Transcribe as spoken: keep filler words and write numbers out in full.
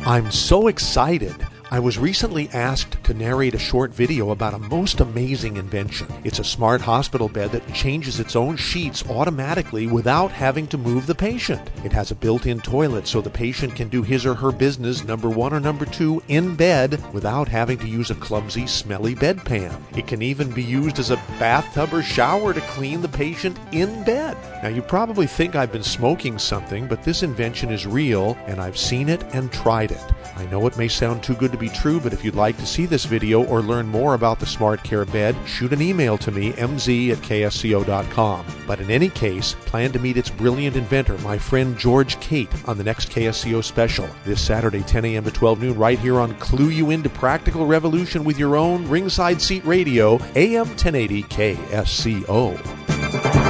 I'm so excited. I was recently asked to narrate a short video about a most amazing invention. It's a smart hospital bed that changes its own sheets automatically without having to move the patient. It has a built-in toilet so the patient can do his or her business, number one or number two, in bed without having to use a clumsy, smelly bedpan. It can even be used as a bathtub or shower to clean the patient in bed. Now, you probably think I've been smoking something, but this invention is real, and I've seen it and tried it. I know it may sound too good to be true, but if you'd like to see this video or learn more about the SmartCare bed, shoot an email to me, m z at k s c o dot com. But in any case, plan to meet its brilliant inventor, my friend George Cate, on the next K S C O special, this Saturday, ten a.m. to twelve noon, right here on Clue You Into Practical Revolution with your own ringside seat radio, A M ten eighty K S C O.